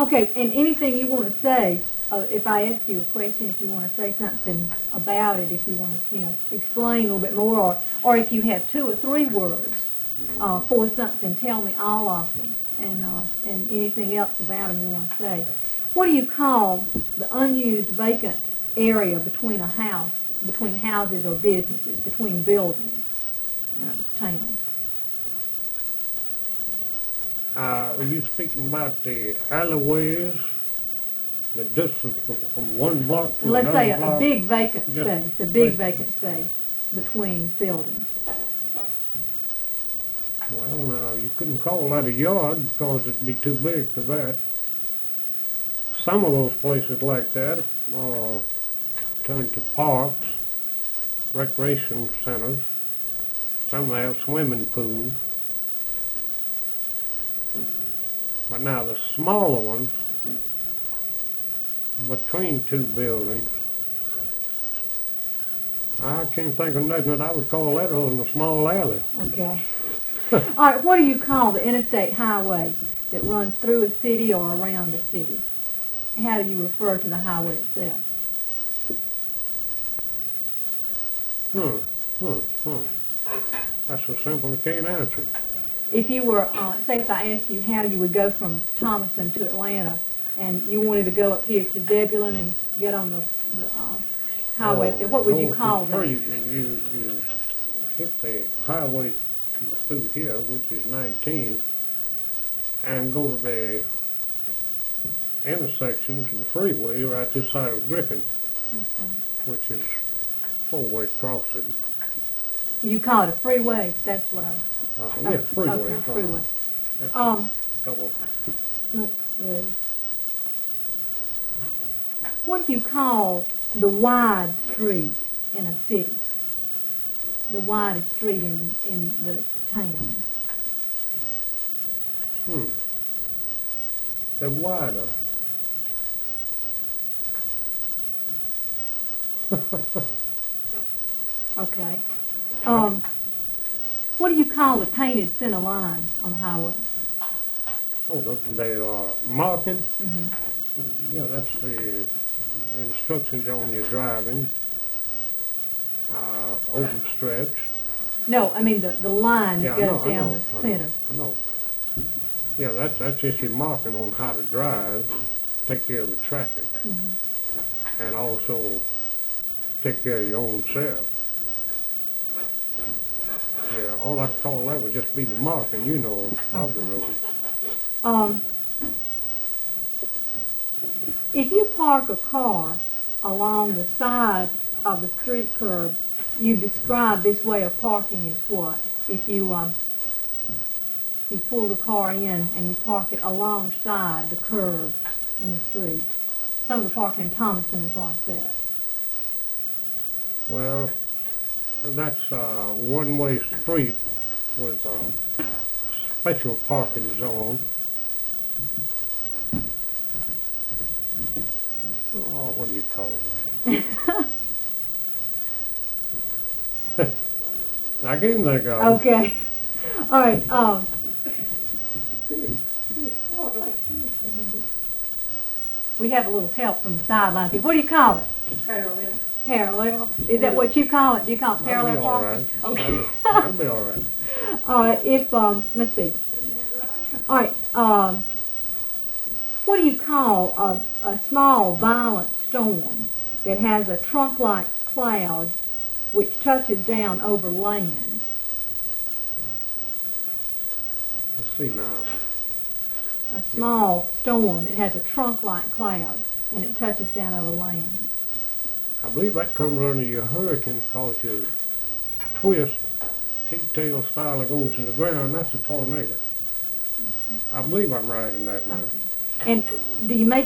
Okay, and anything you want to say, if I ask you a question, if you want to say something about it, if you want to, explain a little bit more, or if you have 2 or 3 words for something, tell me all of them, and anything else about them you want to say. What do you call the unused vacant area between between houses or businesses, between buildings in a town? Are you speaking about the alleyways, the distance from one block to Let's say another block? a big vacant Just space, a big vacant space between buildings. Well, now, you couldn't call that a yard because it'd be too big for that. Some of those places like that turn to parks, recreation centers. Some have swimming pools. But now the smaller ones, between 2 buildings, I can't think of nothing that I would call that other than a small alley. Okay. All right, what do you call the interstate highway that runs through a city or around a city? How do you refer to the highway itself? That's so simple I can't answer. If you were, say if I asked you how you would go from Thomaston to Atlanta, and you wanted to go up here to Zebulon and get on the highway, what would you call that? You hit the highway through here, which is 19, and go to the intersection to the freeway right this side of Griffin, which is 4-way crossing. You call it a freeway? That's what I... Yeah, freeway. Okay, freeway. Double. Let's see. What do you call the wide street in a city? The widest street in the town? The wider. Okay. What do you call the painted center line on the highway? Oh, they are marking? Mm-hmm. Yeah, that's the instructions on your driving. Open stretch. No, I mean the line that goes down the center. I know. Yeah, that's just your marking on how to drive, take care of the traffic, and also take care of your own self. Yeah, all I call that would just be the marking, of the road. If you park a car along the side of the street curb, you describe this way of parking as what? If you pull the car in and you park it alongside the curb in the street. Some of the parking in Thomaston is like that. Well, that's a one-way street with a special parking zone. Oh, what do you call that? I can't think of it. Okay. All right. We have a little help from the sidelines here. What do you call it? Parallel. Parallel? Is that what you call it? Do you call it parallel parking? Okay. That'll be all right. All right. Let's see. All right. What do you call a small violent storm that has a trunk-like cloud which touches down over land? Let's see now. A small storm that has a trunk-like cloud and it touches down over land. I believe that comes under your hurricane because you twist, pigtail style that goes in the ground. That's a tornado. I believe I'm right in that now. And do you make